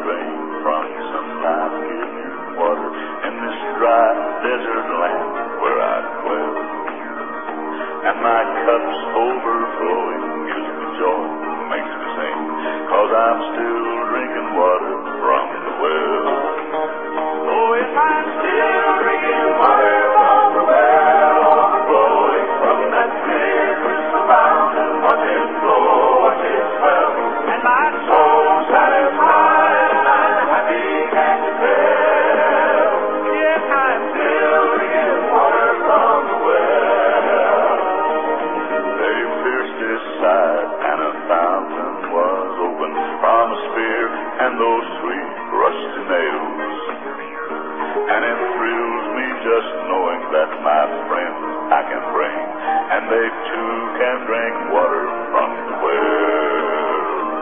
drain from some life-giving water in this dry desert land where I dwell. And my cup's overflowing, gives me joy, makes me sing, 'cause I'm still drinking water from the well. Oh, if I'm still drinking water from the well, overflowing from that clear crystal fountain, watch it flow, watch it swell, and my soul's satisfied and I'm happy, can't you tell? Yes, I'm still drinking water from the well. They pierced his side and a fountain was open from a spear and those sweet rusty nails. And it thrills me just knowing that my friends I can bring, and they too can drink water from the well.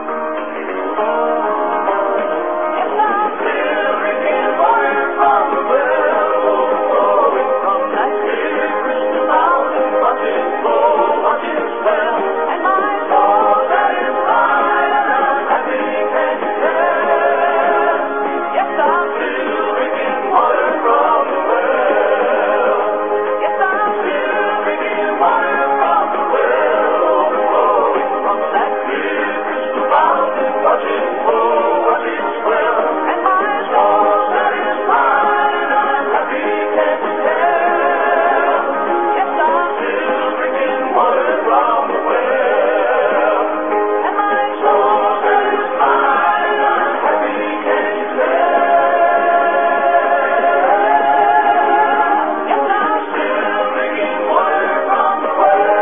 Yes, I'm still drinking water from the well, flowing from that clear crystal fountain. Watch it flow, watch it swell, and my soul satisfied and I'm happy, can't you tell? Yes, I'm still drinking water from the well. Yes, I'm still drinking water from the well, overflowing from that clear crystal fountain. Watch it flow, watch it swell, and my soul satisfied and I'm happy, can't you tell? Yes, I'm still drinking water from the well, and my soul satisfied and I'm happy, can't you tell? Yes, I'm still drinking water from the well.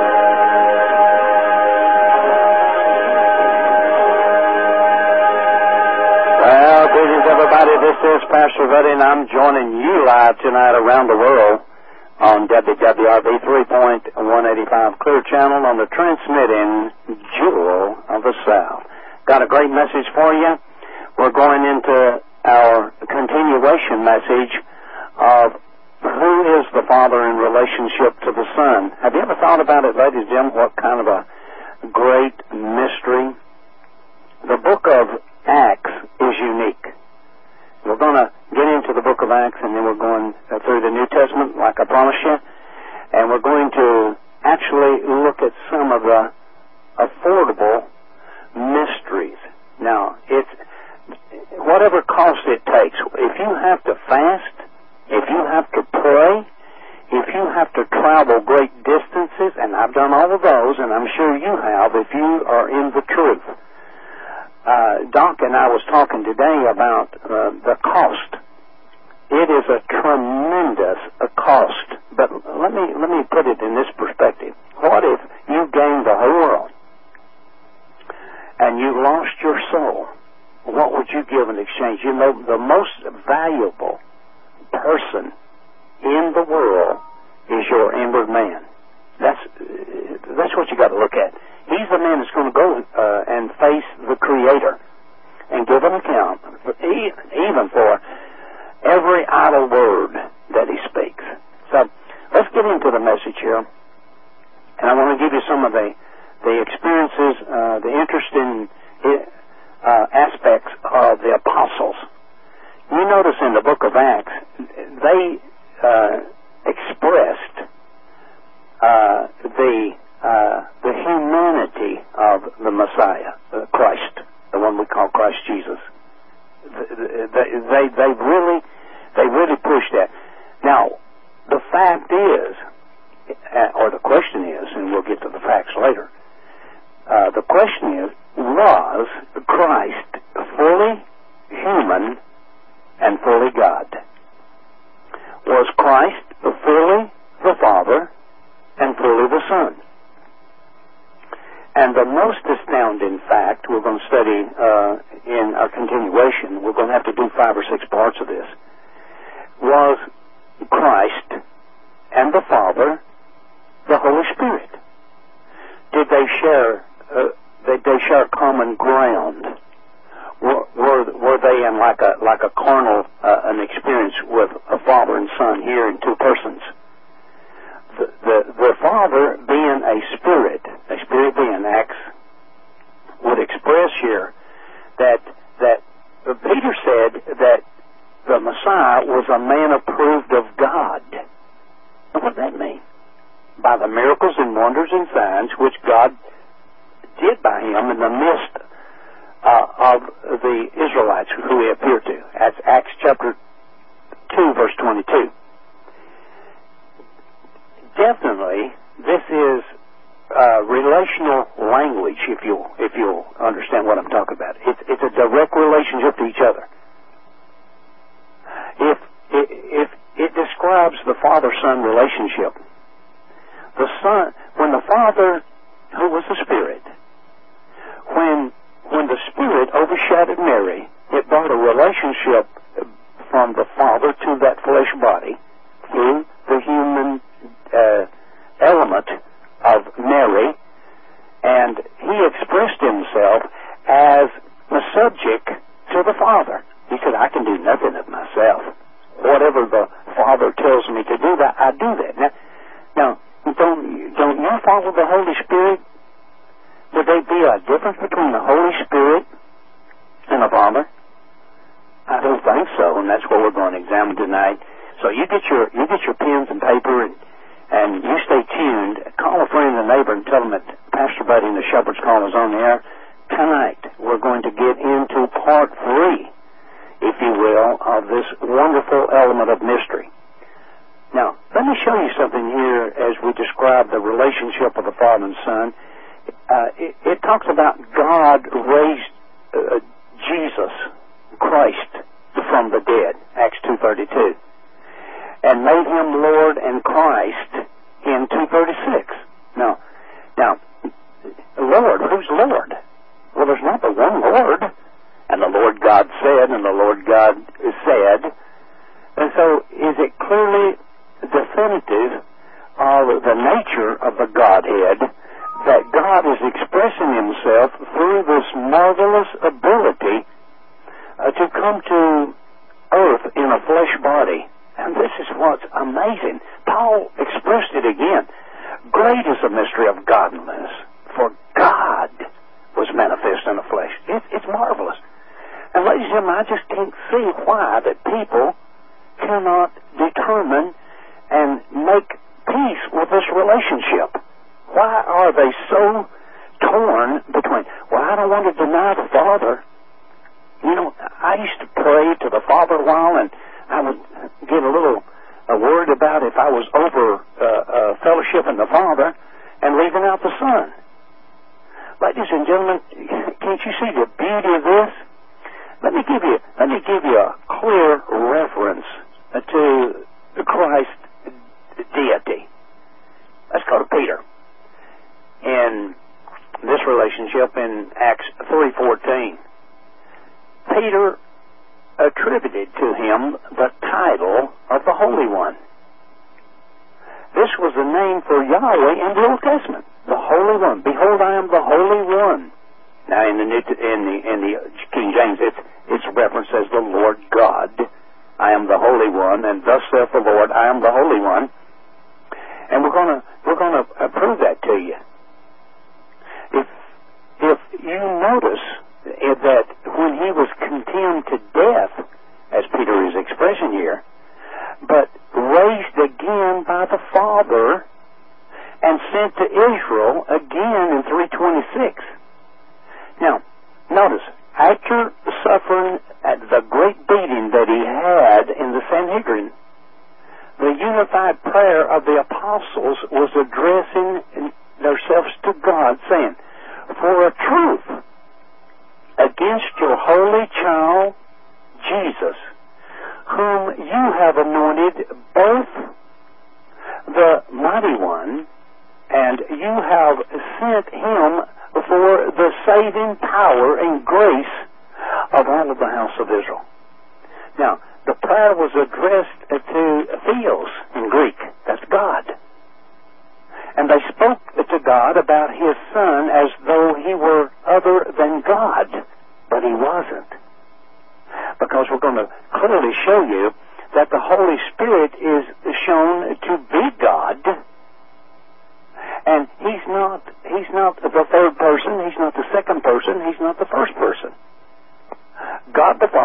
Well, greetings everybody. This is Pastor Ruddy, and I'm joining you live tonight around the world on WWRB 3.185 Clear Channel on the transmitting Jewel of the South. Got a great message for you. We're going into our continuation message of who is the Father in relationship to the Son. Have you ever thought about it, ladies and gentlemen, what kind of a great mystery? The book of Acts is unique. We're going to get into the book of Acts, and then we're going through the New Testament, like I promised you, and we're going to actually look at some of the affordable mysteries. Now, it's whatever cost it takes. If you have to fast, if you have to pray, if you have to travel great distances, and I've done all of those, and I'm sure you have, if you are in the truth. Doc and I was talking today about the cost. It is a tremendous cost. But let me put it in this perspective. What if you gained the whole world and you lost your soul? What would you give in exchange? You know, the most valuable person in the world is your inward man. That's what you got to look at. He's the man that's going to go and face the Creator and give an account, even for every idle word that he speaks. So let's get into the message here, and I want to give you some of the experiences, the interesting aspects of the apostles. You notice in the book of Acts, they expressed the humanity of the Messiah, Christ, the one we call Christ Jesus. They really pushed that. Now, the fact is, or the question is, and we'll get to the facts later. The question is, was Christ fully human and fully God? Was Christ fully the Father and fully the Son? And the most astounding fact we're going to study in our continuation, we're going to have to do 5 or 6 parts of this, was Christ and the Father, the Holy Spirit. Did they share common ground? Were they in like a carnal an experience with a Father and Son here in 2 persons? The Father being a spirit being, Acts would express here that Peter said that the Messiah was a man approved of God. Now, what does that mean? By the miracles and wonders and signs which God did by him in the midst of the Israelites who he appeared to. That's Acts chapter 2, verse 22. Definitely, this is relational language, if you'll understand what I'm talking about. It's a direct relationship to each other. If it describes the father-son relationship, the Son, when the Father, who was the Spirit, when the Spirit overshadowed Mary, it brought a relationship from the Father to that flesh body through the human element of Mary, and he expressed himself as a subject to the Father. He said, I can do nothing of myself. Whatever the Father tells me to do, that I do that. Now, don't you follow the Holy Spirit? Would there be a difference between the Holy Spirit and the Father? I don't think so, and that's what we're going to examine tonight. So you get your pens and paper, and you stay tuned. Call a friend and neighbor and tell them that Pastor Buddy and the Shepherd's Call is on the air. Tonight, we're going to get into part 3, if you will, of this wonderful element of mystery. Now, let me show you something here as we describe the relationship of the Father and Son. It talks about God raised Jesus Christ from the dead, Acts 2:32, and made him Lord and Christ in 2:36. Now, Lord, who's Lord? Well, there's not but one Lord, and the Lord God said, and the Lord God said. And so, is it clearly definitive of the nature of the Godhead that God is expressing himself through this marvelous ability to come to earth in a flesh body? And this is what's amazing. Paul expressed it again. Great is the mystery of godliness, for God was manifest in the flesh. It's marvelous. And ladies and gentlemen, I just can't see why that people cannot determine and make peace with this relationship. Why are they so torn between, well, I don't want to deny the Father. You know, I used to pray to the Father a while, and I would get a little worried about if I was over fellowshipping the Father and leaving out the Son. Ladies and gentlemen, can't you see the beauty of this? Let me give you a clear reference to Christ's deity. Let's go to Peter. In this relationship in Acts 3:14, Peter attributed to him the title of the Holy One. This was the name for Yahweh in the Old Testament, the Holy One. Behold, I am the Holy One. Now, in the King James, it's referenced as the Lord God. I am the Holy One, and thus saith the Lord, I am the Holy One. And we're gonna prove that to you. If you notice that when he was condemned to death, as Peter is expressing here, but raised again by the Father and sent to Israel again in 3:26. Now, notice, after suffering the great beating that he had in the Sanhedrin, the unified prayer of the apostles was addressing themselves to God, saying, for a truth against your holy child, Jesus, whom you have anointed both the Mighty One, and you have sent him for the saving power and grace of all of the house of Israel. Now, the prayer was addressed to Theos in Greek. That's God. And they spoke to God about his Son as though he were other than God, but he wasn't. Because we're going to clearly show you that the Holy Spirit is shown to be God, and he's not the third person, he's not the second person, he's not the first person. God the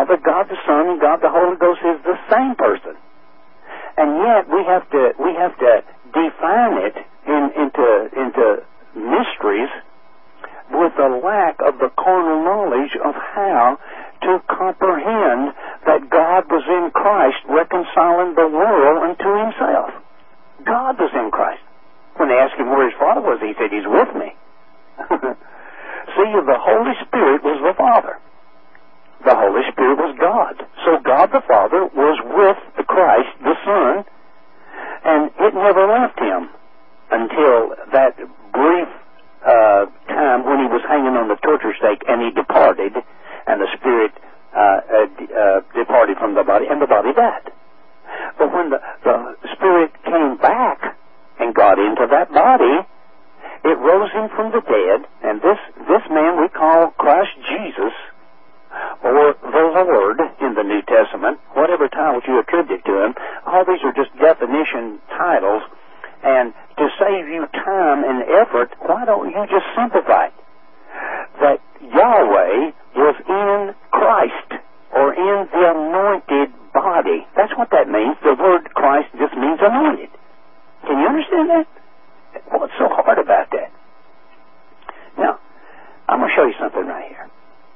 the lack of the carnal knowledge of how to comprehend that God was in Christ reconciling the world unto himself. God was in Christ. When they asked him where his Father was, he said, he's with me. See, the Holy Spirit was the Father. The Holy Spirit was God. So God the Father was with Christ the Son, and it never left him until that brief time when he was hanging on the torture stake and he departed, and the Spirit departed from the body, and the body died. But when the Spirit came back and got into that body, it rose him from the dead, and this man we call Christ Jesus, or the Lord in the New Testament, whatever titles you attribute to him. All these are just definition titles, and to save you time and effort, why don't you just simplify it? That Yahweh was in Christ, or in the anointed body. That's what that means. The word Christ just means anointed. Can you understand that? What's so hard about that? Now, I'm going to show you something right here.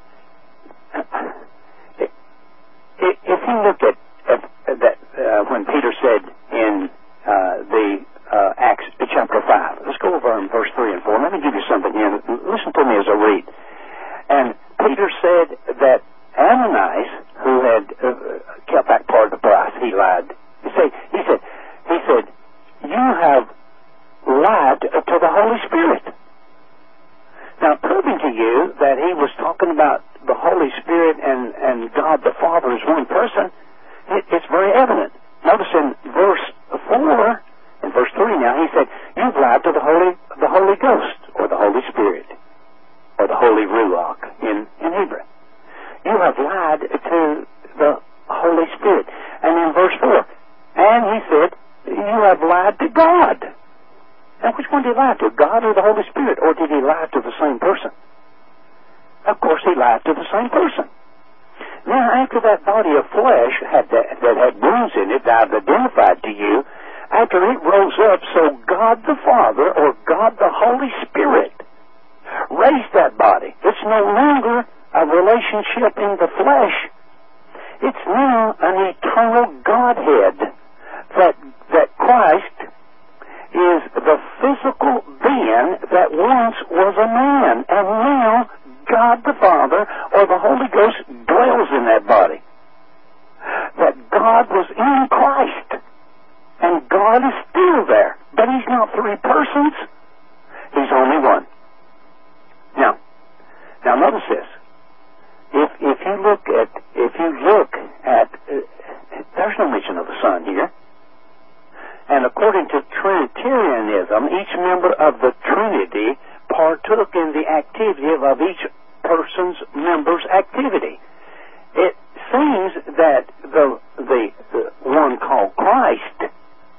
If you look at that, when Peter said in the Acts chapter 5, let's go over in verse 3 and 4. Let me give you something here. Listen to me as I read. And Peter said that Ananias, who had kept back part of the price, he lied. He said, you have lied to the Holy Spirit. Now, proving to you that he was talking about the Holy Spirit and God the Father as one person, it's very evident. Notice in verse 4, in verse 3 now, he said, you've lied to the Holy Ghost, or the Holy Spirit, or the Holy Ruach in Hebrew. You have lied to the Holy Spirit. And in verse 4, and he said, you have lied to God. Now, which one did he lie to, God or the Holy Spirit? Or did he lie to the same person? Of course, he lied to the same person. Now, after that body of flesh that had wounds in it that I've identified to you, after it rose up, so God the Father, or God the Holy Spirit, raised that body. It's no longer a relationship in the flesh. It's now an eternal Godhead. That Christ is the physical being that once was a man, and now God the Father, or the Holy Ghost, dwells in that body. That God was in Christ, and God is still there, but he's not three persons. He's only one. Now notice this. If you look at there's no mention of the Son here. And according to Trinitarianism, each member of the Trinity partook in the activity of each person's member's activity. It seems that the one called Christ,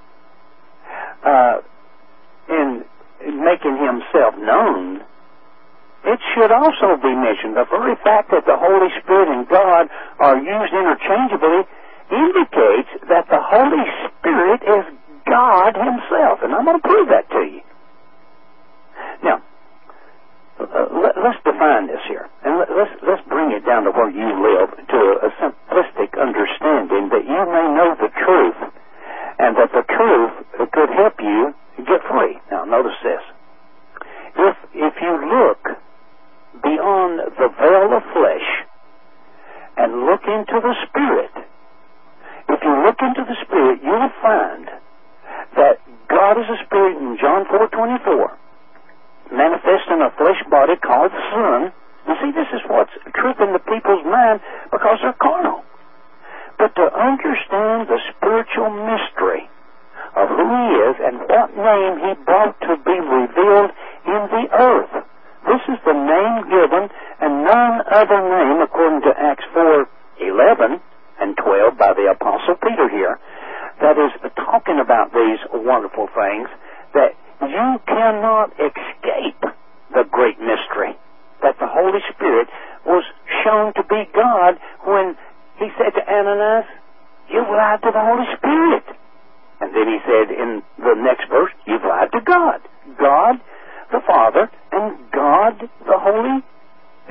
in making himself known, it should also be mentioned. The very fact that the Holy Spirit and God are used interchangeably indicates that the Holy Spirit is God himself, and I'm going to prove that to you. Now, let's define this here, and let's bring it down to where you live, to a simplistic understanding that you may know the truth, and that the truth could help you get free. Now, notice this. If you look beyond the veil of flesh and look into the Spirit, if you look into the Spirit, you'll find that God is a Spirit in John 4:24, manifest in a flesh body called the Son. You see, this is what's tripping the people's mind because they're carnal. But to understand the spiritual mystery of who he is and what name he brought to be revealed in the earth, this is the name given, and none other name, according to Acts 4:11 and 12 by the Apostle Peter here, that is talking about these wonderful things, that you cannot escape the great mystery, that the Holy Spirit was shown to be God when he said to Ananias, you've lied to the Holy Spirit. And then he said in the next verse, you've lied to God. God the Father and God the Holy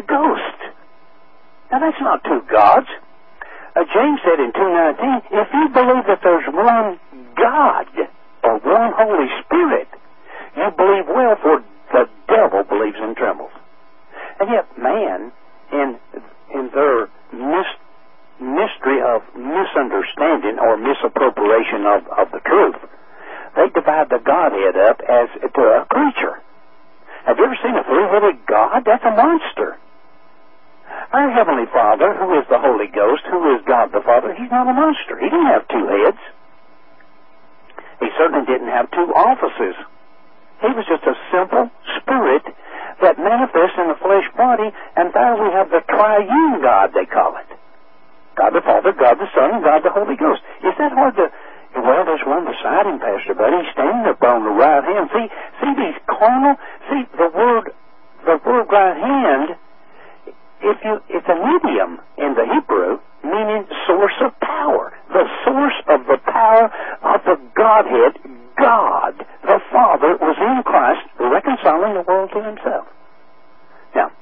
Ghost. Now that's not two gods. James said in 2:19, if you believe that there's one God, or one Holy Spirit, you believe well, for the devil believes and trembles. And yet man, in their mystery of misunderstanding or misappropriation of the truth, they divide the Godhead up as to a creature. Have you ever seen a three-headed God? That's a monster. Our Heavenly Father, who is the Holy Ghost, who is God the Father, He's not a monster. He didn't have two heads. He certainly didn't have two offices. He was just a simple spirit that manifests in the flesh body, and there we have the triune God, they call it. God the Father, God the Son, and God the Holy Ghost. Is that hard to... Well, there's one beside Him, Pastor Buddy. He's standing up on the right hand. See these carnal... See, the word right hand... It's an idiom in the Hebrew, meaning source of power. The source of the power of the Godhead, God, the Father, was in Christ, reconciling the world to Himself. Now,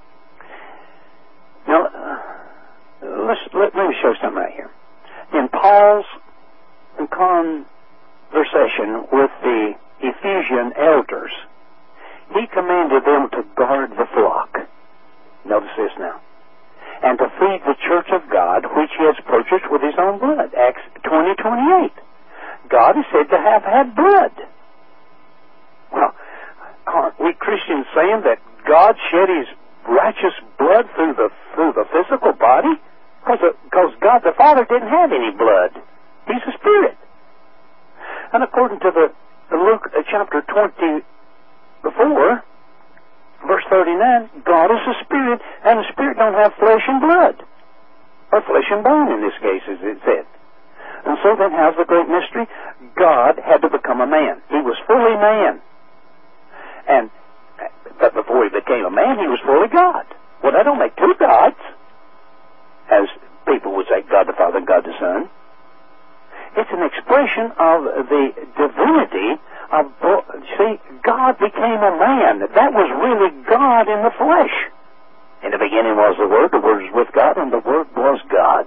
let me show something right here. In Paul's conversation with the Ephesian elders, he commanded them to guard the flock. Notice this now. And to feed the church of God, which He has purchased with His own blood. Acts 20:28. God is said to have had blood. Well, aren't we Christians saying that God shed His righteous blood through the physical body? Because God the Father didn't have any blood. He's a spirit. And according to the Luke chapter 24, verse 39, God is a spirit, and a spirit don't have flesh and blood. Or flesh and bone in this case, as it said. And so then how's the great mystery? God had to become a man. He was fully man. But before He became a man, He was fully God. Well, that don't make two gods, as people would say, God the Father and God the Son. It's an expression of the divinity of... See, God became a man. That was really God in the flesh. In the beginning was the Word was with God, and the Word was God.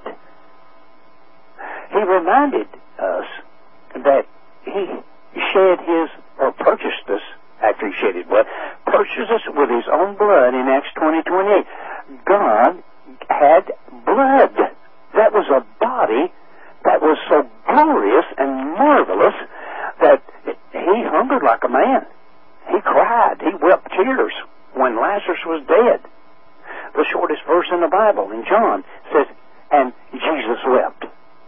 He reminded us that He shed His, or purchased us, after He shed His blood, purchased us with His own blood in Acts 20:28. God had blood. That was a body that was so glorious and marvelous that He hungered like a man. He cried. He wept tears when Lazarus was dead. The shortest verse in the Bible, in John, says, and Jesus wept.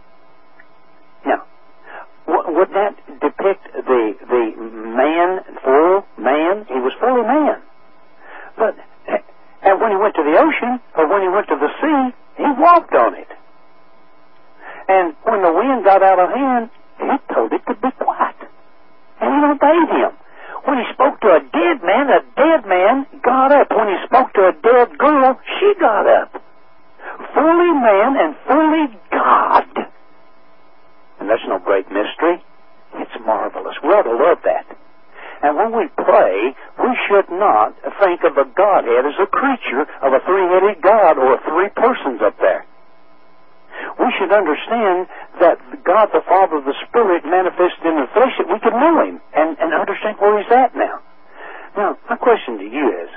Now, would that depict the man, full man? He was fully man. But and when He went to the ocean, or when He went to the sea, He walked on it. And when the wind got out of hand, He told it to be quiet. And He obeyed Him. When He spoke to a dead man got up. When He spoke to a dead girl, she got up. Fully man and fully God. And that's no great mystery. It's marvelous. We ought to love that. And when we pray, we should not think of the Godhead as a creature of a three-headed God or three persons up there. We should understand that God the Father, the Spirit, manifested in the flesh, that we can know Him and understand where He's at now. Now, my question to you is,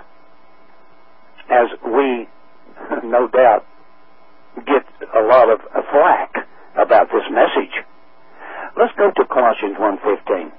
as we no doubt get a lot of flack about this message, let's go to Colossians 1:15.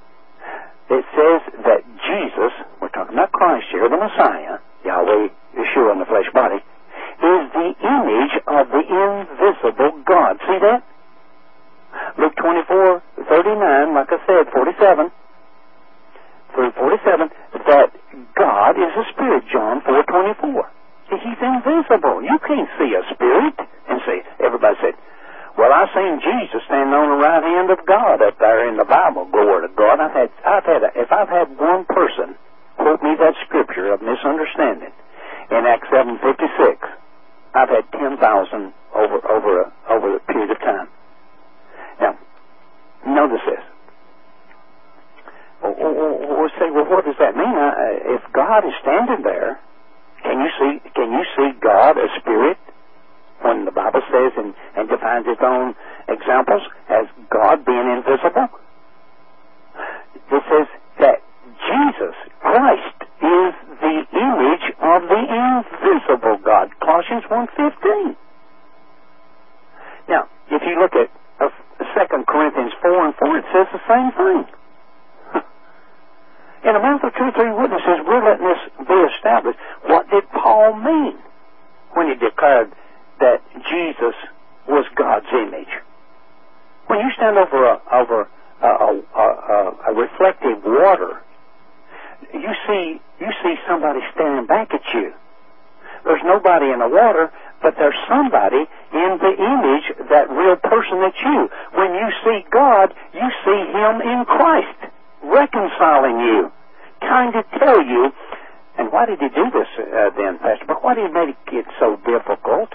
It says that Jesus, we're talking about Christ here, the Messiah, Yahweh, Yeshua in the flesh body, is the image of the invisible God. See that? Luke 24:39, like I said, 47 through 47, that God is a spirit, John 4:24. He's invisible. You can't see a spirit and say, everybody said, well, I seen Jesus standing on the right hand of God up there in the Bible. Glory to God. If I've had one person quote me that scripture of misunderstanding in Acts 7:56, I've had 10,000 over a period of time. Now, notice this. We'll say, well, what does that mean? If God is standing there, can you you see God as spirit, when the Bible says and defines its own examples as God being invisible, it says that Jesus Christ is the image of the invisible God. Colossians 1:15. Now, if you look at 2 Corinthians 4:4, it says the same thing. In the mouth of 2 or 3 witnesses, we're letting this be established. What did Paul mean when he declared that Jesus was God's image? When you stand over a reflective water, you see somebody staring back at you. There's nobody in the water, but there's somebody in the image, that real person that's you. When you see God, you see Him in Christ, reconciling you, trying to tell you. And why did He do this then, Pastor? But why did He make it so difficult?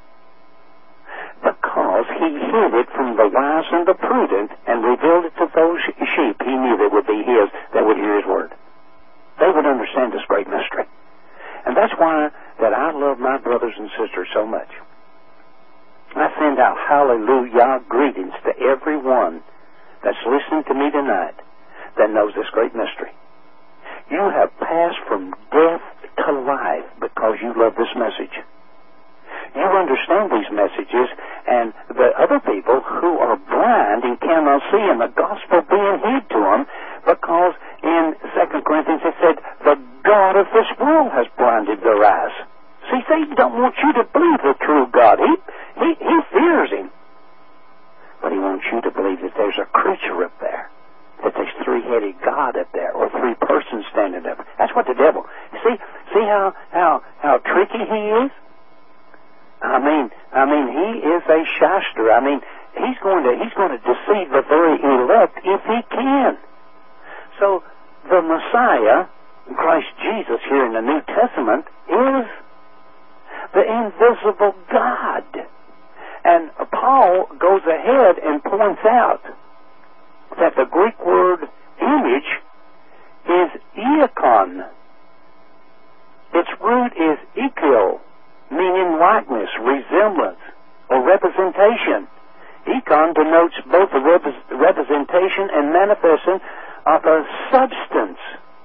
Because He hid it from the wise and the prudent and revealed it to those sheep He knew that would be His, that would hear His word. They would understand this great mystery. And that's why that I love my brothers and sisters so much. I send out hallelujah greetings to everyone that's listening to me tonight that knows this great mystery. You have passed from death to life because you love this message. You understand these messages, and the other people who are blind and cannot see, and the gospel being hid to them, because in 2 Corinthians it said, the God of this world has blinded their eyes. See, Satan don't want you to believe the true God. He fears Him. But he wants you to believe that there's a creature up there, that there's three-headed God up there, or three persons standing up. That's what the devil. See how tricky he is? I mean, he is a shyster. I mean, he's going to deceive the very elect if he can. So the Messiah, Christ Jesus here in the New Testament, is the invisible God. And Paul goes ahead and points out that the Greek word image is eikon. Its root is ikio, meaning likeness, resemblance, or representation. Eikon denotes both the representation and manifestation of a substance.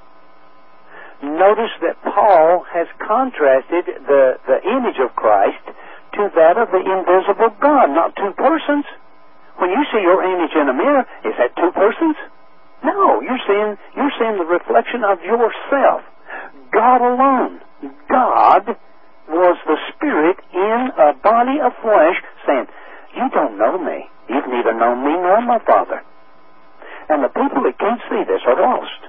Notice that Paul has contrasted the image of Christ to that of the invisible God, not two persons. When you see your image in a mirror, is that two persons? No, you're seeing the reflection of yourself. God alone. God was the Spirit in a body of flesh, saying, you don't know me. You've neither known me nor my Father. And the people that can't see this are lost.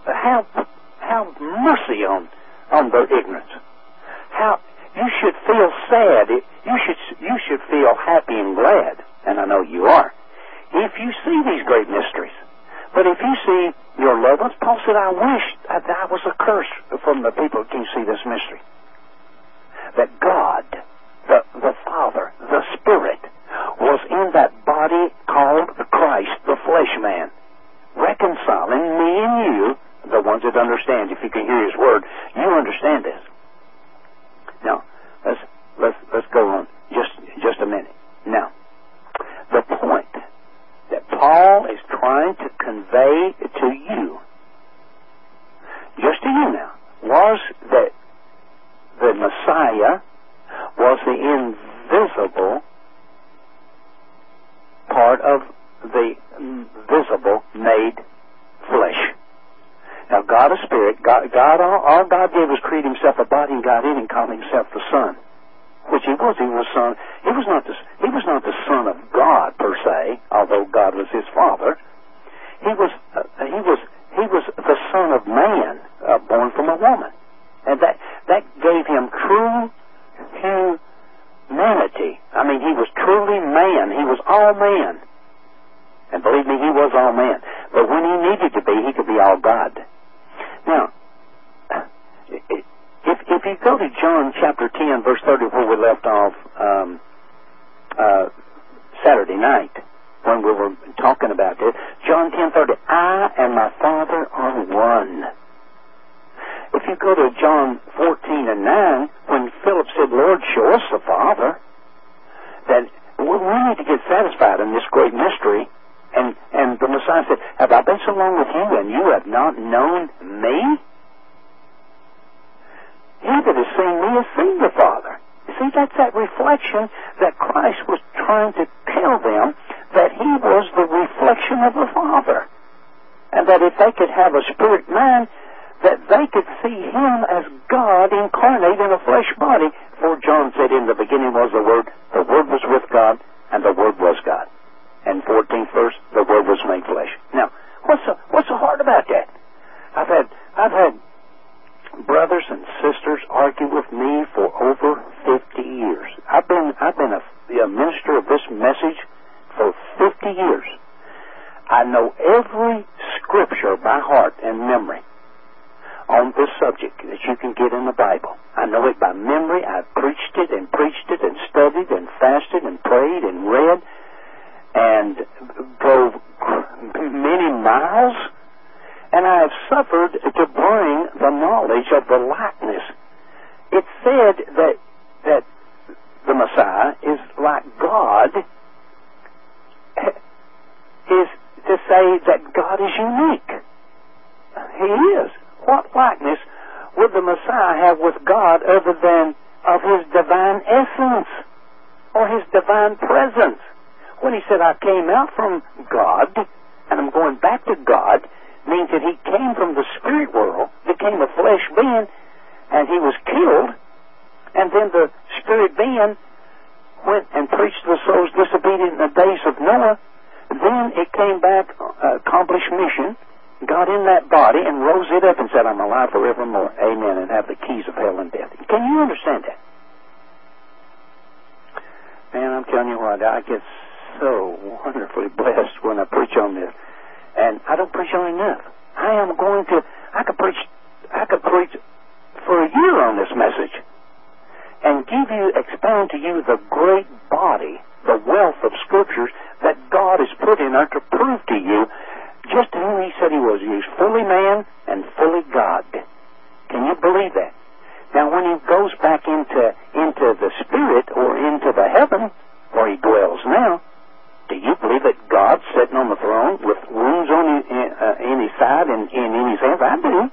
Have mercy on their ignorance. How you should feel sad. You should feel happy and glad, and I know you are, if you see these great mysteries. But if you see your loved ones, Paul said, I wish that I was a curse from the people who can't see this mystery. That God, the Father, the Spirit, was in that body called Christ, the flesh man, reconciling me and you, the ones that understand. If you can hear His word, you understand this. Now, let's go on just a minute. Now, the point that Paul is trying to convey to you, just to you now, was that the Messiah was the invisible part of the visible made flesh. Now, God is Spirit. All God did was create Himself a body and got in and called Himself the Son, which He was. He was Son. He was not the Son of God per se, although God was His Father. He was the Son of Man, born from a woman, and that gave Him true humanity. I mean, He was truly man. He was all man. And believe me, He was all man. But when He needed to be, He could be all God. Now, if you go to John chapter 10, verse 30, where we left off Saturday night, when we were talking about this, John 10:30, I and my Father are one. If you go to John 14 and 9, when Philip Lord, show us the Father. That we need to get satisfied in this great mystery. And the Messiah said, have I been so long with you and you have not known me? He that has seen me has seen the Father. You see, that's that reflection that Christ was trying to tell them, that he was the reflection of the Father. And that if they could have a spirit mind, that they could see him as God incarnate in a flesh body. For John said, in the beginning was the Word was with God, and the Word was God. And 14th verse, the Word was made flesh. Now, what's so hard about that? I've had brothers and sisters argue with me for over 50 years. I've been a minister of this message for 50 years. I know every scripture by heart and memory on this subject that you can get in the Bible. I know it by memory. I've preached it and studied and fasted and prayed and read and drove many miles, and I have suffered to bring the knowledge of the likeness. It's said that the Messiah is like God, is to say that God is unique. He is. What likeness would the Messiah have with God other than of his divine essence or his divine presence? When he said, I came out from God and I'm going back to God, means that he came from the spirit world, became a flesh being, and he was killed, and then the spirit being went and preached to the souls disobedient in the days of Noah. Then it came back, accomplished mission, got in that body and rose it up and said, I'm alive forevermore. Amen. And have the keys of hell and death. Can you understand that? Man, I'm telling you what, I get so wonderfully blessed when I preach on this. And I don't preach on enough. I could preach for a year on this message and expound to you the great body, the wealth of scriptures that God has put in there to prove to you just who he said he was. He was fully man and fully God. Can you believe that? Now, when he goes back into the spirit or into the heaven where he dwells now, do you believe that God's sitting on the throne with wounds on in his side and in his hands? I do.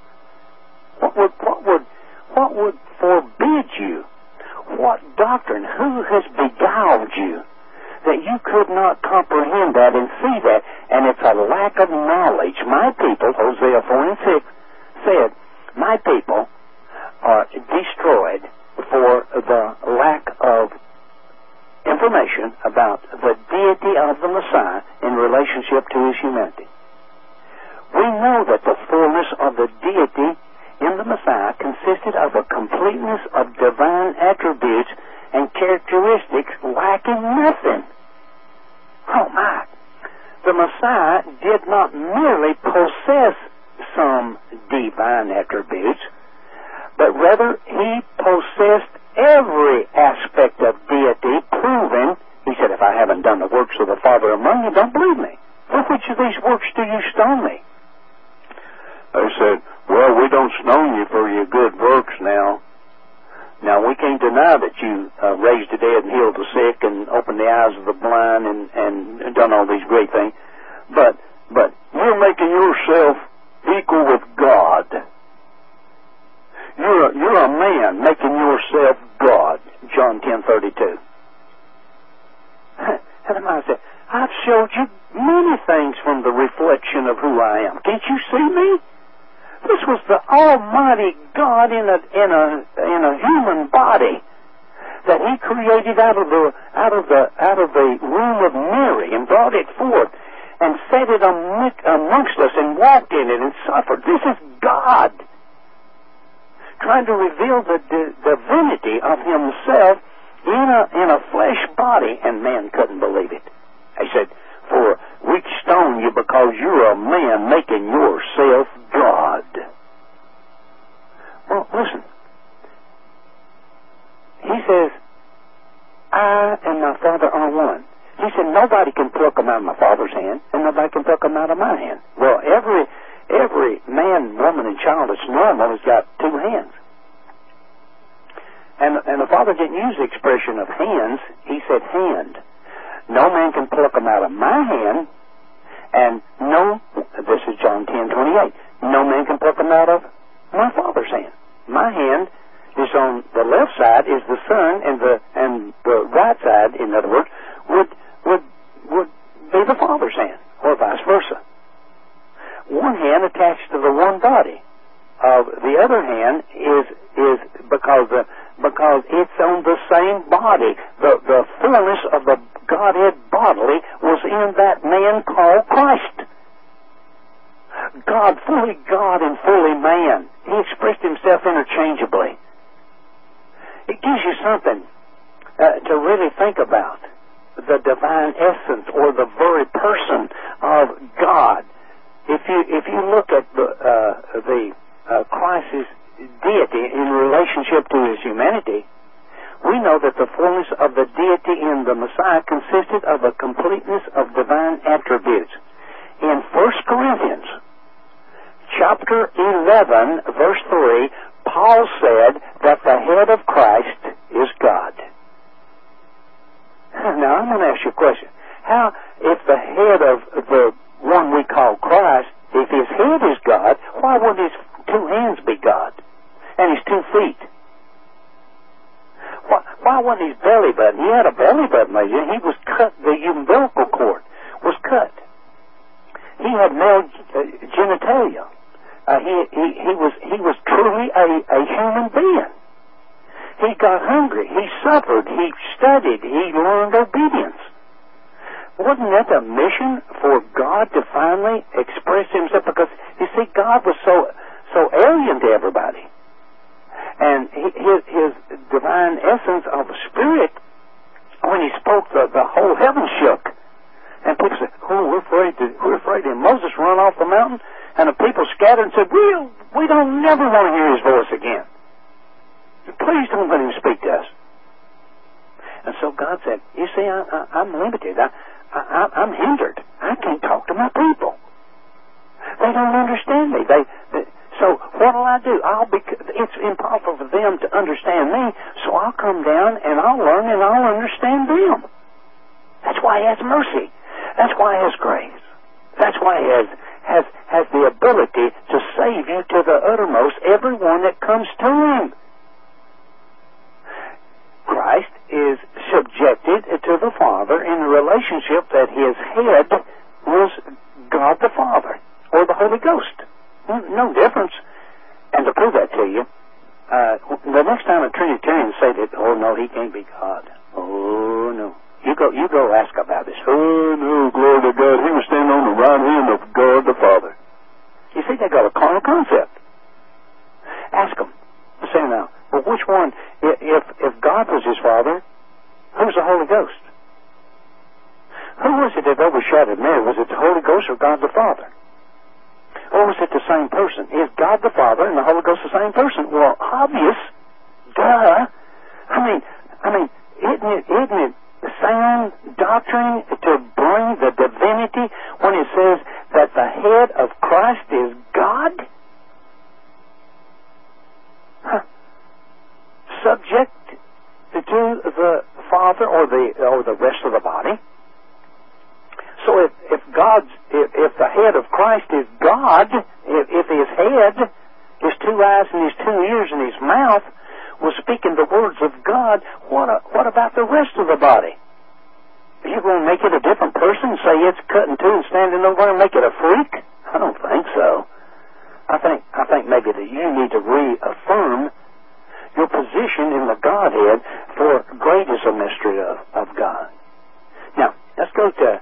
What would forbid you? What doctrine? Who has beguiled you that you could not comprehend that and see that? And it's a lack of knowledge. My people, Hosea 4:6 said, my people are destroyed for the lack of information about the deity of the Messiah in relationship to his humanity. We know that the fullness of the deity in the Messiah consisted of a completeness of divine attributes and characteristics lacking nothing. Oh my! The Messiah did not merely possess some divine attributes, but rather he possessed every aspect of deity, proven, he said, if I haven't done the works of the Father among you, don't believe me. For which of these works do you stone me? They said, well, we don't stone you for your good works now. Now, we can't deny that you raised the dead and healed the sick and opened the eyes of the blind and done all these great things. But you're making yourself equal with God. You're a man making yourself God. John 10:32. And I said, I've showed you many things from the reflection of who I am. Can't you see me? This was the Almighty God in a human body that he created out of the womb of Mary and brought it forth and set it amongst us and walked in it and suffered. This is God trying to reveal the divinity of himself in a flesh body, and man couldn't believe it. He said, for we stone you because you're a man making yourself God. Well, listen. He says, I and my Father are one. He said, nobody can pluck them out of my Father's hand, and nobody can pluck them out of my hand. Well, every man, woman, and child that's normal has got two hands. And the Father didn't use the expression of hands. He said hand. No man can pluck them out of my hand, and this is John 10:28. No man can pluck them out of my Father's hand. My hand is on the left side is the Son, and the right side, in other words, would be the Father's hand, or vice versa. One hand attached to the one body. The other hand is because it's on the same body. The fullness of the Godhead bodily was in that man called Christ. God, fully God and fully man. He expressed himself interchangeably. It gives you something to really think about. The divine essence, or the very person of God. If you look at Christ's deity in relationship to his humanity, we know that the fullness of the deity in the Messiah consisted of a completeness of divine attributes. In 1 Corinthians chapter 11, verse 3, Paul said that the head of Christ is God. Now, I'm going to ask you a question. How, if the head of the one we call Christ, if his head is God, why wouldn't his two hands be God? And his 2 feet? Why wasn't his belly button? He had a belly button. He was cut. The umbilical cord was cut. He had male genitalia. He was truly a human being. He got hungry. He suffered. He studied. He learned obedience. Wasn't that the mission for God to finally express himself? Because, you see, God was so alien to everybody. And his divine essence of the Spirit, when he spoke, the whole heaven shook. And people said, we're afraid. And Moses ran off the mountain, and the people scattered and said, we don't never want to hear his voice again. Please don't let him speak to us. And so God said, you see, I'm limited. I'm hindered. I can't talk to my people. They don't understand me. So what'll I do? It's impossible for them to understand me, so I'll come down and I'll learn and I'll understand them. That's why he has mercy. That's why he has grace. That's why he has the ability to save you to the uttermost, everyone that comes to him. Christ is subjected to the Father in the relationship that his head was God the Father, or the Holy Ghost. No difference. And to prove that to you, the next time a Trinitarian say that, oh no, he can't be God. Oh no. You go ask about this. Oh no, glory to God, he was standing on the right hand of God the Father. You see, they got a carnal concept. Ask them. Say now, well, which one? If God was his Father, who's the Holy Ghost? Who was it that overshadowed Mary? Was it the Holy Ghost or God the Father? Or was it the same person? Is God the Father and the Holy Ghost the same person? Well, obvious. Duh. I mean, isn't it sound doctrine to bring the divinity when it says that the head of Christ is God? Subject to the Father or the rest of the body. So if the head of Christ is God, if his head, his 2 eyes and his 2 ears and his mouth was speaking the words of God, what about the rest of the body? Are you going to make it a different person? Say it's cut in 2 and standing over and make it a freak? I don't think so. I think maybe that you need to reaffirm your position in the Godhead, for great is the mystery of God. Now, let's go to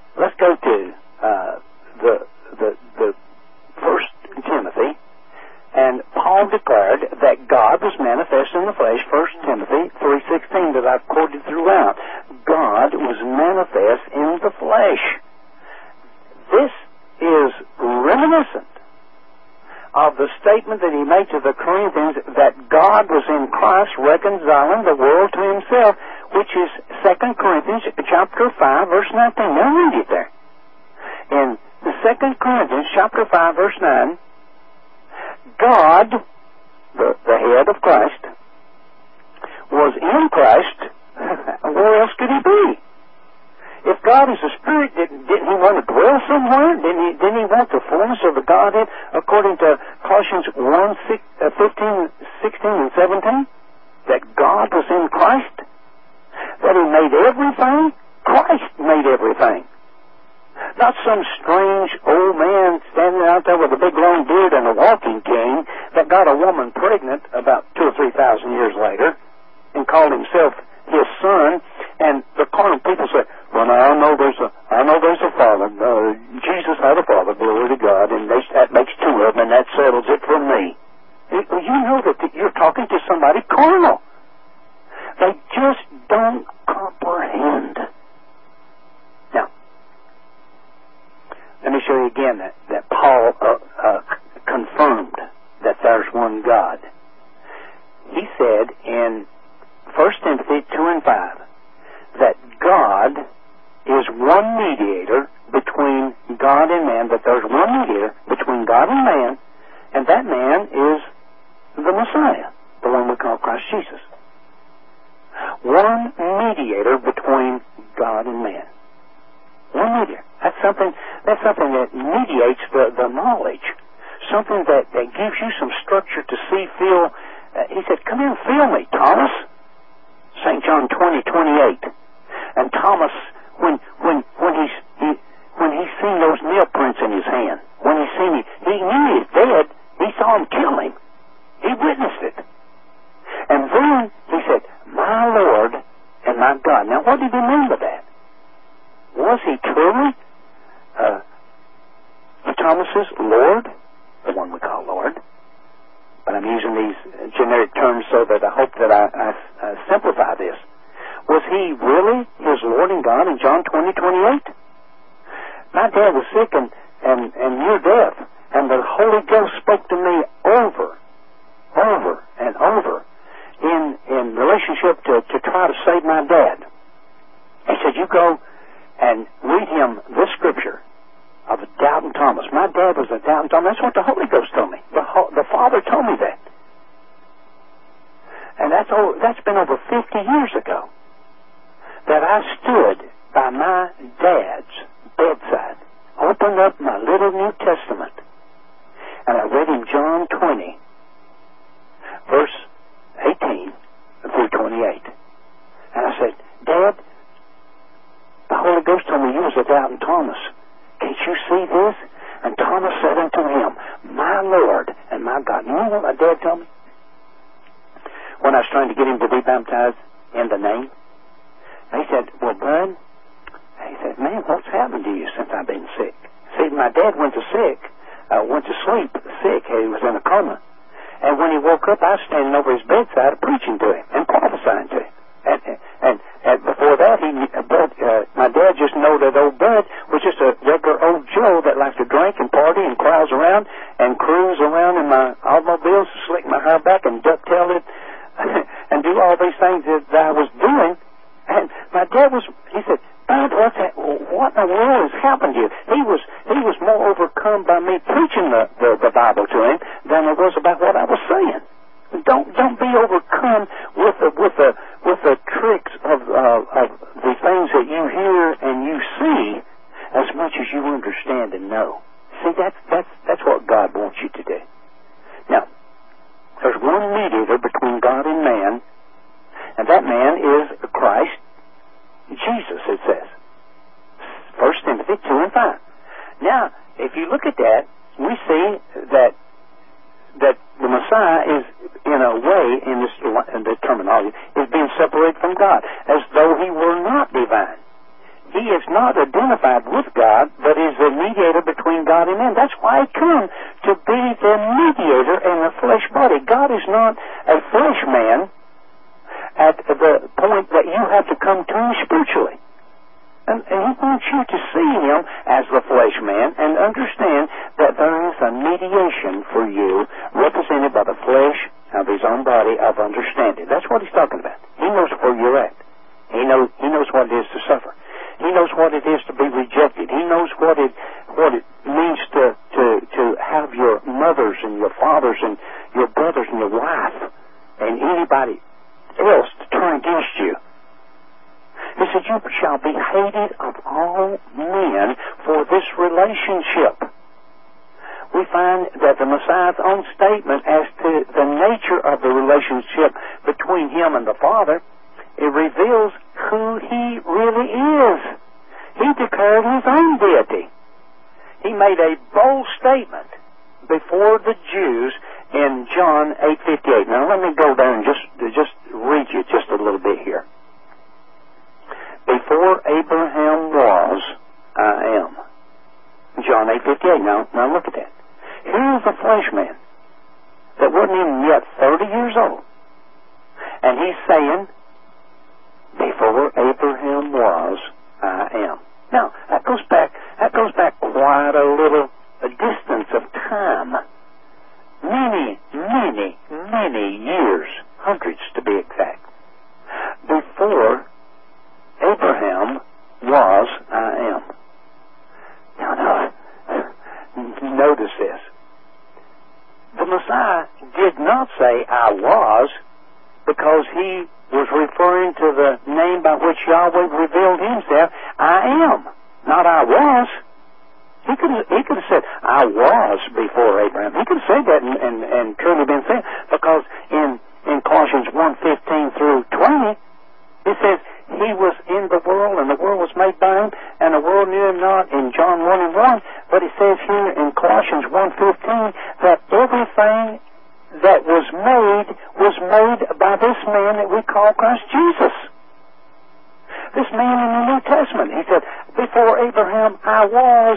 the 1 Timothy, and Paul declared that God was manifest in the flesh. 1 Timothy 3:16 that I've quoted throughout. God was manifest in the flesh. This is reminiscent of the statement that he made to the Corinthians that God was in Christ reconciling the world to himself, which is 2 Corinthians chapter 5, verse 19. Now read it there. In 2 Corinthians chapter 5, verse 9, God, the head of Christ, was in Christ, where else could he be? If God is a spirit, didn't he want to dwell somewhere? Didn't he want the fullness of the Godhead, according to Colossians 1:15, 16, and 17? That God was in Christ? That he made everything? Christ made everything. Not some strange old man standing out there with a big long beard and a walking cane that got a woman pregnant about 2,000 or 3,000 years later and called himself his son. And the carnal people say, well, now, I know there's a father. Jesus had a father, glory to God, and that makes two of them, and that settles it for me. You know that you're talking to somebody carnal. They just don't comprehend. Now, let me show you again that Paul confirmed that there's one God. He said in 1 Timothy 2:5 that God is one mediator between God and man, that there's one mediator between God and man, and that man is the Messiah, the one we call Christ Jesus. One mediator between God and man. One mediator. That's something that mediates the knowledge. Something that gives you some structure to see, feel. He said, come here and feel me, Thomas. St. John 20:28. And Thomas, when he seen those nail prints in his hand, when he knew he was dead, he saw him kill him. He witnessed it. And then he said, my Lord and my God. Now, what did he mean by that? Was he truly Thomas's Lord, the one we call Lord? But I'm using these generic terms so that I hope that I simplify this. Was he really his Lord and God in John 20:28? My dad was sick and near death, and the Holy Ghost spoke to me over and over in relationship to try to save my dad. He said, you go and read him this scripture of doubting Thomas. My dad was a doubting Thomas. That's what the Holy Ghost told me. The Father told me that. And that's been over 50 years ago that I stood by my dad's bedside, opened up my little New Testament, and I read him John 20, verse 18 through 28. And I said, Dad, the Holy Ghost told me you was a doubting Thomas. Can't you see this? And Thomas said unto him, my Lord and my God. You know what my dad told me? When I was trying to get him to be baptized in the name, he said, well, Bud, he said, man, what's happened to you since I've been sick? See, my dad went to sleep sick. He was in a coma. And when he woke up, I was standing over his bedside preaching to him and prophesying to him. And before that, my dad just knew that old Bud was just a regular old Joe that likes to drink and party and carouse around and cruise around in my automobiles, slick my hair back and ducktail it and do all these things that I was doing. And my dad he said, Bud, what in the world has happened to you? He was more overcome by me preaching the Bible to him than it was about what I was saying. Don't be overcome with the tricks of the things that you hear and you see as much as you understand and know. See, that's what God wants you to do. Now, there's one mediator between God and man, and that man is Christ Jesus, it says. 1 Timothy 2:5. Now, if you look at that, we see that the Messiah is, in a way, in the terminology, is being separated from God, as though he were not divine. He is not identified with God, but is the mediator between God and man. That's why he came to be the mediator in a flesh body. God is not a flesh man at the point that you have to come to him spiritually. And he wants you to see him as the flesh man and understand that there is a mediation for you represented by the flesh of his own body of understanding. That's what he's talking about. He knows where you're at. He knows what it is to suffer. He knows what it is to be rejected. He knows what it means to have your mothers and your fathers and your brothers and your wife and anybody else to you shall be hated of all men for this relationship. We find that the Messiah's own statement as to the nature of the relationship between him and the Father, it reveals who he really is. He declared his own deity. He made a bold statement before the Jews in John 8:58. Now let me go there and just read you just a little bit here. Before Abraham was, I am. John 8:58. Now look at that. Here's a flesh man that wasn't even yet 30 years old. And he's saying, before Abraham was, I am. Now, that goes back quite a little distance of time. Many years, hundreds to be exact. Before Abraham was, I am. Now, notice this. The Messiah did not say, I was, because he was referring to the name by which Yahweh revealed himself. I am, not I was. He could have said, I was before Abraham. He could have said that and truly been said, because in Colossians 1:15 through 20, it says, he was in the world, and the world was made by him, and the world knew him not, in John 1:1. But it says here in Colossians 1:15 that everything that was made by this man that we call Christ Jesus. This man in the New Testament. He said, before Abraham I was.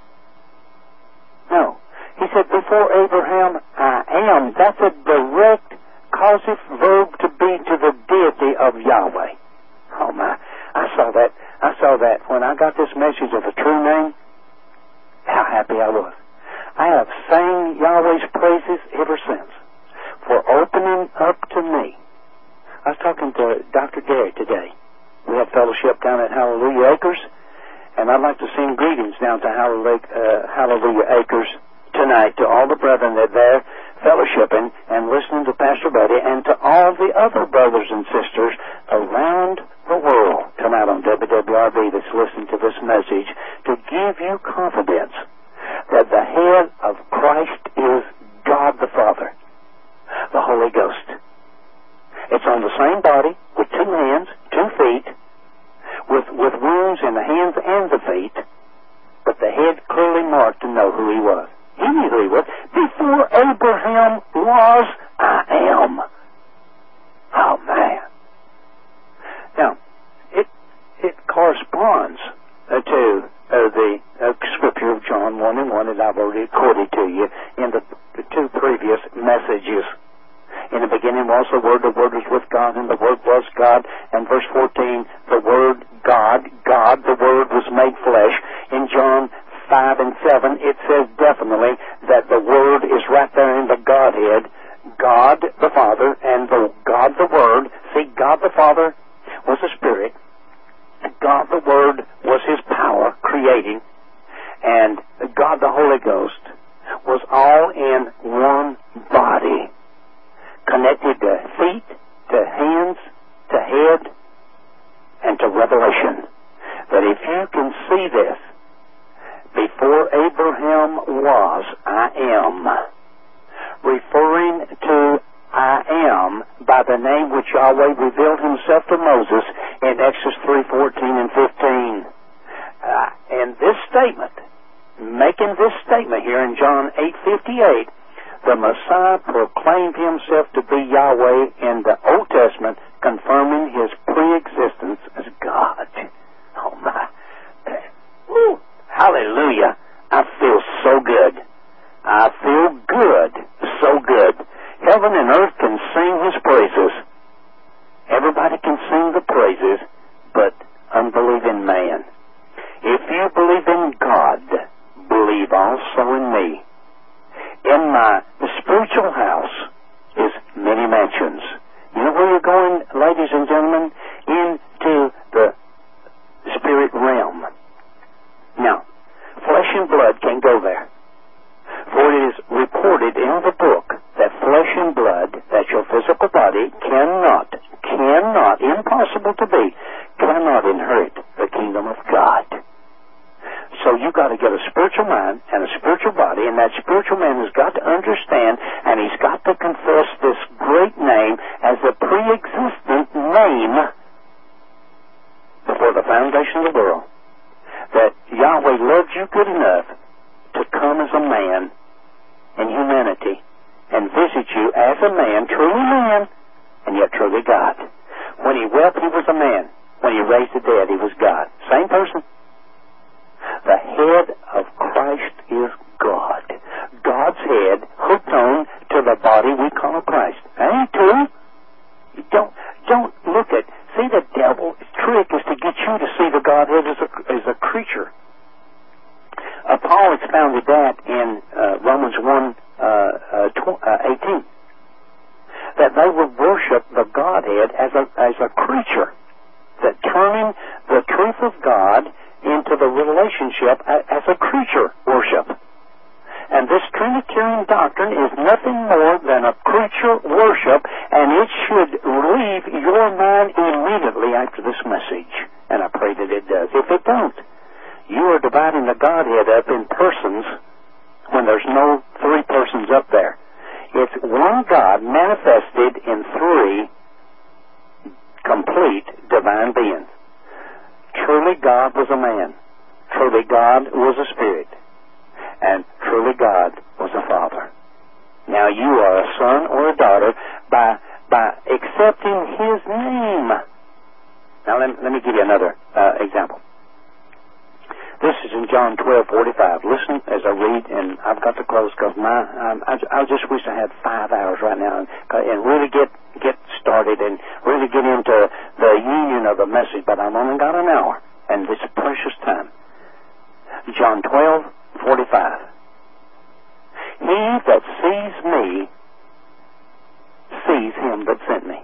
No. He said, before Abraham I am. That's a direct causative verb to be to the deity of Yahweh. Oh my. I saw that when I got this message of the true name. How happy I was. I have sang Yahweh's praises ever since for opening up to me. I was talking to Dr. Gary today. We had fellowship down at Hallelujah Acres, and I'd like to send greetings down to Hallelujah Acres tonight to all the brethren that are there fellowshipping and listening to Pastor Buddy, and to all the other brothers and sisters around the world tonight on WWRB that's listening to this message, to give you confidence that the head of Christ is God the Father, the Holy Ghost. It's on the same body, with 2 hands, 2 feet, with wounds in the hands and the feet, but the head clearly marked to know who he was. He knew who he was. Before Abraham was, I am. Oh, man. Now, it corresponds to the scripture of John 1:1 that I've already quoted to you in the 2 previous messages. In the beginning was the Word was with God, and the Word was God. And verse 14, the Word, God, the Word was made flesh. In John 5 and 7, it says definitely that the Word is right there in the Godhead, God the Father, and the God the Word. See, God the Father was the Spirit. God the Word was His power creating. And God the Holy Ghost was all in one body, connected to feet, to hands, to head, and to revelation. That if you can see this, before Abraham was, I am, referring to I am by the name which Yahweh revealed himself to Moses in Exodus 3:14 and 15. And this statement, making this statement here in John 8:58, the Messiah proclaimed himself to be Yahweh in the Old Testament, confirming his pre-existence as God. Oh my. Woo. Hallelujah. I feel so good. I feel good. So good. Heaven and earth can sing his praises. Everybody can sing the praises, but unbelieving man. If you believe in God, believe also in me. In my spiritual house is many mansions. You know where you're going, ladies and gentlemen? Into the spirit realm. Now, flesh and blood can't go there. For it is reported in the book that flesh and blood, that your physical body cannot, impossible to be, cannot inherit the kingdom of God. So you've got to get a spiritual mind and a spiritual body, and that spiritual man has got to understand, and he's got to confess this great name as a pre-existent name before the foundation of the world, that Yahweh loved you good enough to come as a man in humanity and visit you as a man, truly man, and yet truly God. When he wept, he was a man. When he raised the dead, he was God. Same person. The head of Christ is God. God's head hooked on to the body we call Christ. Ain't true? Don't look at. See, the devil's trick is to get you to see the Godhead as a creature. Paul expounded that in Romans 1:18, that they would worship the Godhead as a creature, that turning the truth of God into the relationship as a creature worship. And this Trinitarian doctrine is nothing more than a creature worship, and it should leave your mind immediately after this message. And I pray that it does. If it don't, you are dividing the Godhead up in persons when there's no three persons up there. It's one God manifested in three complete divine beings. Truly God was a man. Truly God was a spirit. And truly God was a father. Now you are a son or a daughter by accepting his name. Now let me give you another example. This is in John 12:45. Listen as I read, and I've got to close because I just wish I had 5 hours right now and really get started and really get into the union of the message, but I've only got an hour, and it's a precious time. John 12:45. He that sees me sees him that sent me.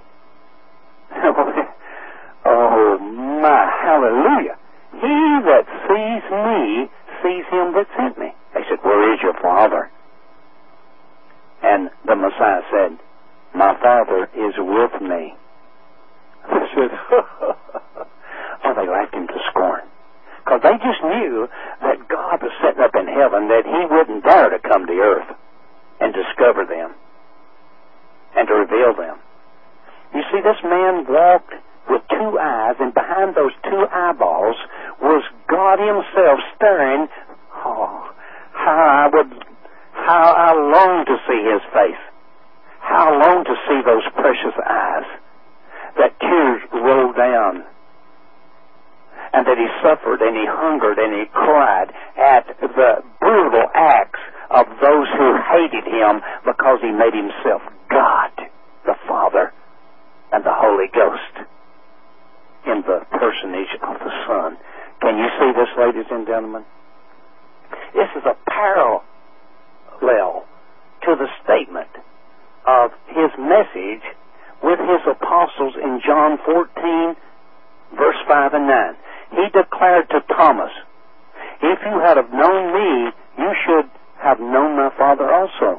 Oh my, hallelujah. He that sees me sees him that sent me. They said, where is your Father? And the Messiah said, my Father is with me. They said, oh, they laughed him to scorn. Because they just knew that God was sitting up in heaven, that he wouldn't dare to come to earth and discover them and to reveal them. You see, this man walked with two eyes, and behind those two eyeballs was God himself staring. Oh, how I long to see his face. How I long to see those precious eyes. That tears rolled down. And that he suffered and he hungered and he cried at the brutal acts of those who hated him because he made himself God, the Father, and the Holy Ghost in the personage of the Son. Can you see this, ladies and gentlemen? This is a parallel to the statement of his message with his apostles in John 14, verse 5 and 9. He declared to Thomas, if you had have known me, you should have known my Father also.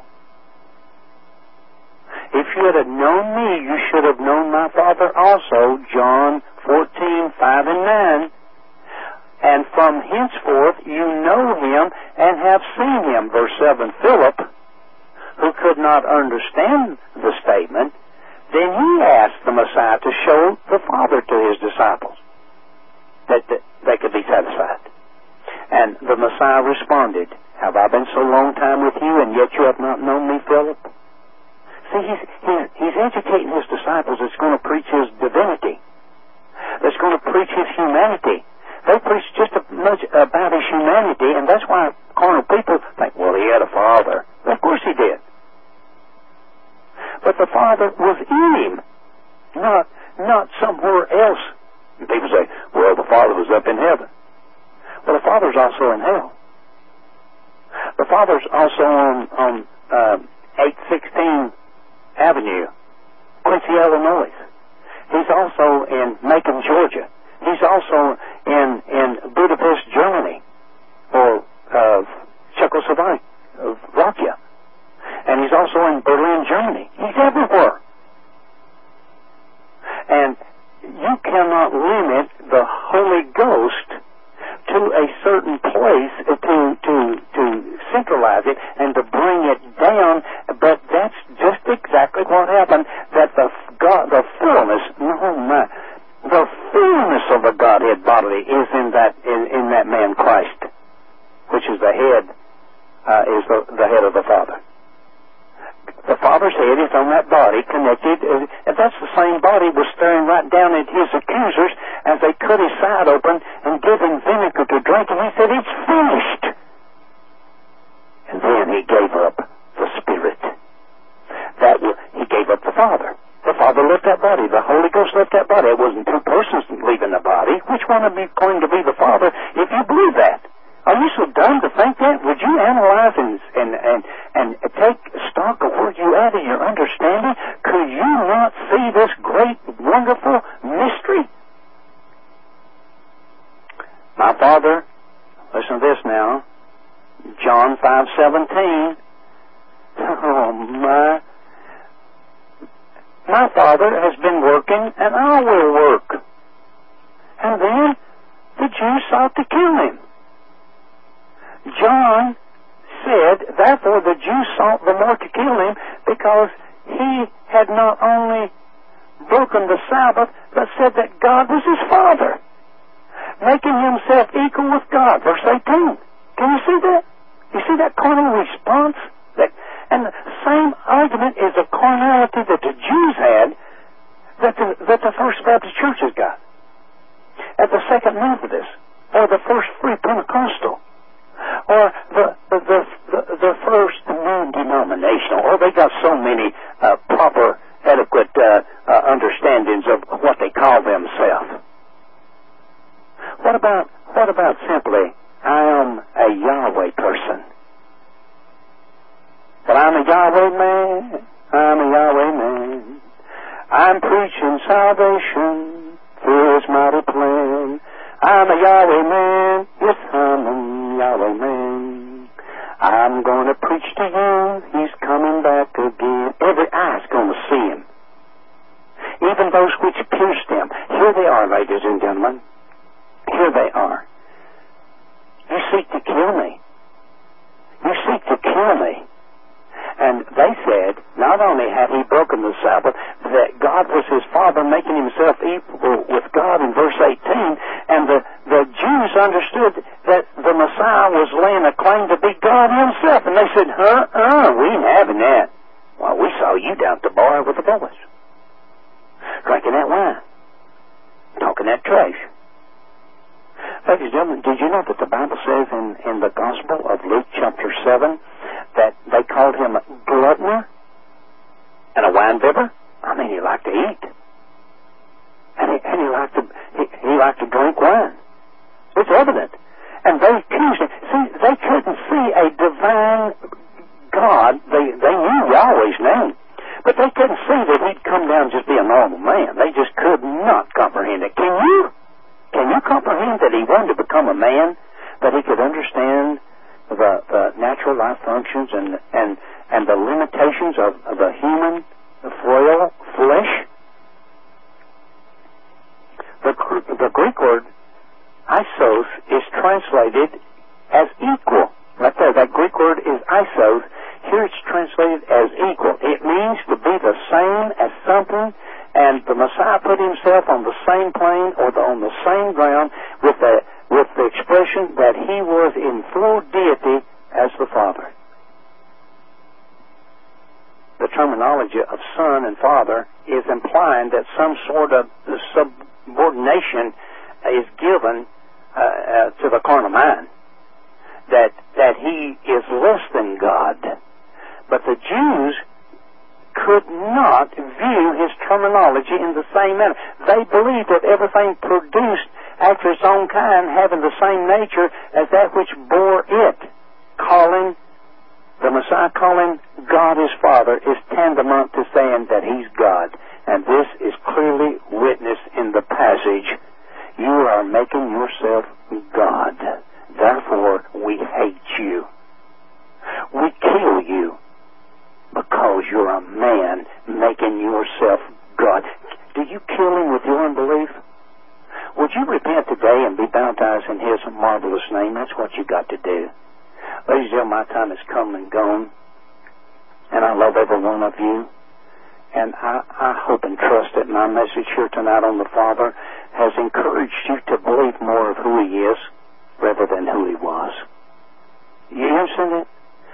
If you had known me, you should have known my Father also. John 14, 5 and 9. And from henceforth you know him and have seen him. Verse 7, Philip, who could not understand the statement, then he asked the Messiah to show the Father to his disciples, that they could be satisfied. And the Messiah responded, have I been so long time with you, and yet you have not known me, Philip? See, he's educating his disciples that's going to preach his divinity, that's going to preach his humanity. They preach just as much about his humanity, and that's why carnal people think, well, he had a Father. Of course he did. But the Father was in him, not somewhere else. And people say, well, the Father was up in heaven. Well, the Father's also in hell. The Father's also on 816 Avenue, Quincy, Illinois. He's also in Macon, Georgia. He's also in Budapest, Germany, or Czechoslovakia. And he's also in Berlin, Germany. He's everywhere. And you cannot limit the Holy Ghost to a certain place to centralize it and to bring it down, but that's just exactly what happened, that the fullness of the Godhead bodily is in that man Christ, which is the head, is the head of the Father. The Father's head is on that body, connected, and that's the same body was staring right down at his accusers as they cut his side open and gave him vinegar to drink, and he said, "It's finished." And then he gave up the Spirit. He gave up the Father. The Father left that body. The Holy Ghost left that body. It wasn't two persons leaving the body. Which one of you claimed to be the Father if you believe that? Are you so dumb to think that? Would you analyze and take stock of where you at in your understanding? Could you not see this great, wonderful mystery? My Father, listen to this now, John 5:17. Oh, my Father has been working, and I will work. And then the Jews sought to kill him. John said, therefore the Jews sought the more to kill him because he had not only broken the Sabbath, but said that God was his Father, making himself equal with God. Verse 18. Can you see that? You see that carnal response? And the same argument is the carnality that the Jews had that the First Baptist Church has got. At the Second Methodist, or the First Free Pentecostal, or the First Non-Denominational, or they got so many proper, adequate understandings of what they call themselves. What about simply, I am a Yahweh person? But I'm a Yahweh man. I'm a Yahweh man. I'm preaching salvation through his mighty plan. I'm a Yahweh man. Yes, I'm a Yahweh man. I'm going to preach to you. He's coming back again. Every eye's going to see him. Even those which pierced him. Here they are, ladies and gentlemen. Here they are. You seek to kill me. You seek to kill me. And they said, not only had he broken the Sabbath, that God was his Father, making himself equal with God in verse 18, and the Jews understood that the Messiah was laying a claim to be God himself, and they said, we ain't having that. Well, we saw you down at the bar with the boys, drinking that wine, talking that trash. Ladies and gentlemen, did you know that the Bible says in the Gospel of Luke chapter 7 that they called him a gluttoner and a winebibber? I mean, he liked to eat. And he liked to drink wine. It's evident. And they accused him. See, they couldn't see a divine God. They knew Yahweh's name. But they couldn't see that he'd come down and just be a normal man. They just could not comprehend it. Can you? Can you comprehend that he wanted to become a man, that he could understand the natural life functions and the limitations of the human, the frail flesh? The Greek word isos is translated as equal. Right there, that Greek word is isos. Here it's translated as equal. It means to be the same as something, and the Messiah put himself on the same plane or on the same ground with the expression that he was in full deity as the Father. The terminology of Son and Father is implying that some sort of subordination is given to the carnal mind, that he is less than God. But the Jews could not view his terminology in the same manner. They believed that everything produced after its own kind, having the same nature as that which bore it. The Messiah calling God his Father is tantamount to saying that he's God. And this is clearly witnessed in the passage. You are making yourself God. Therefore, we hate you. We kill you because you're a man making yourself God. do you kill him with your unbelief? Would you repent today and be baptized in his marvelous name? That's what you got to do. Ladies and gentlemen, my time has come and gone, and I love every one of you. And I hope and trust that my message here tonight on the Father has encouraged you to believe more of who he is rather than who he was. You understand that?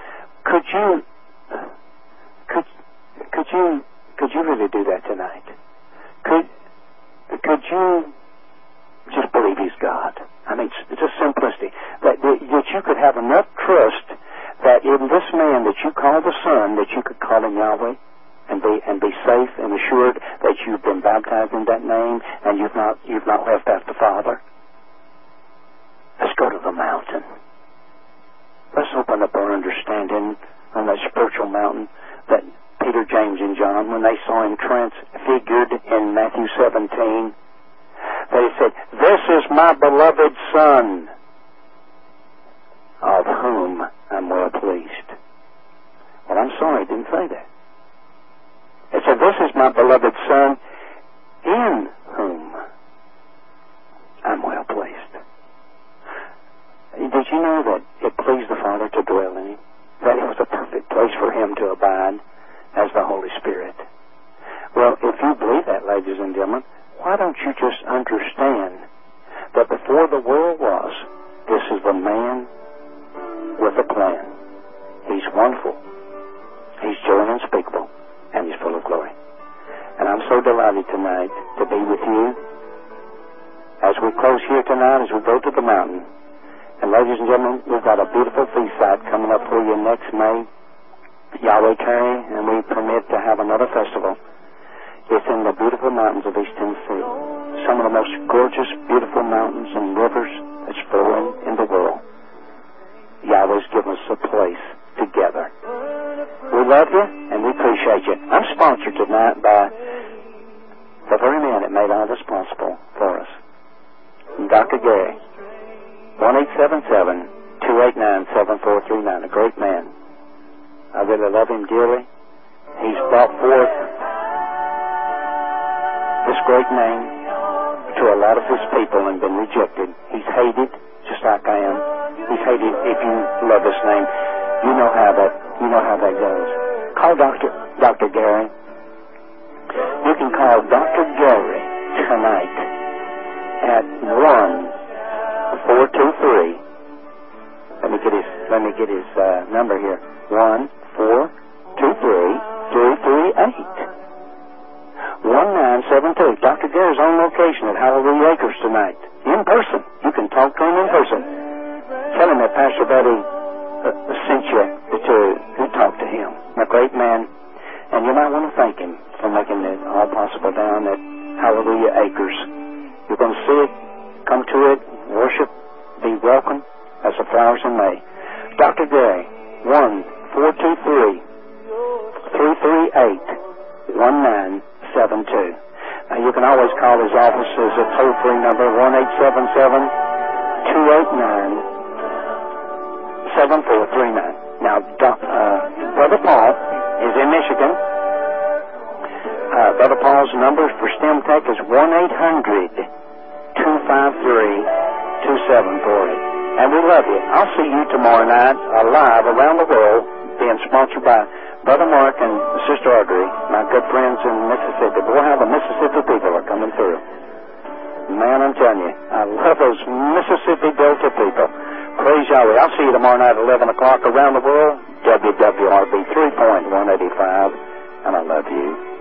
Could you really do that tonight? Could you just believe he's God? I mean, it's just simplicity. That you could have enough trust that in this man that you call the Son, that you could call him Yahweh and be safe and assured that you've been baptized in that name and you've not left out the Father. Let's go to the mountain. Let's open up our understanding on that spiritual mountain that Peter, James, and John, when they saw him transfigured in Matthew 17, they said, "This is my beloved Son, of whom I'm well pleased." Well, I'm sorry, I didn't say that. It said, "This is my beloved Son, in whom I'm well pleased." Did you know that it pleased the Father to dwell in him? That it was a perfect place for him to abide as the Holy Spirit? Well, if you believe that, ladies and gentlemen, why don't you just understand that before the world was, this is the man with a plan. He's wonderful. He's joy unspeakable. And he's full of glory. And I'm so delighted tonight to be with you as we close here tonight, as we go to the mountain. And ladies and gentlemen, we've got a beautiful feast site coming up for you next May. Yahweh tarry, and we permit to have another festival. It's in the beautiful mountains of East Tennessee. Some of the most gorgeous, beautiful mountains and rivers that's flowing in the world. Yahweh's given us a place together. We love you, and we appreciate you. I'm sponsored tonight by the very man that made all this possible for us, Dr. Gary. 1-877-289-7439, a great man. I really love him dearly. He's brought forth this great name to a lot of his people and been rejected. He's hated, just like I am. He's hated if you love this name. You know how that goes. Call Dr. Gary. You can call Dr. Gary tonight at 1-423. Let me get his number here. 1-423-338-1972. Dr. Gary's on location at Hallelujah Acres tonight. In person. You can talk to him in person. Tell him that Pastor Buddy sent you to talk to him. A great man. And you might want to thank him for making it all possible down at Hallelujah Acres. You're going to see it, come to it, worship, be welcome as the flowers in May. Dr. Gary, 1-423-338-1972. You can always call his office as a toll-free number, 1-877-289-7439. Now, Brother Paul is in Michigan. Brother Paul's number for STEM Tech is 1-800-253-2748. And we love you. I'll see you tomorrow night live around the world, being sponsored by Brother Mark and Sister Audrey, my good friends in Mississippi. Boy, how the Mississippi people are coming through. Man, I'm telling you, I love those Mississippi Delta people. Praise Yahweh. I'll see you tomorrow night at 11 o'clock around the world, WWRB 3.185, and I love you.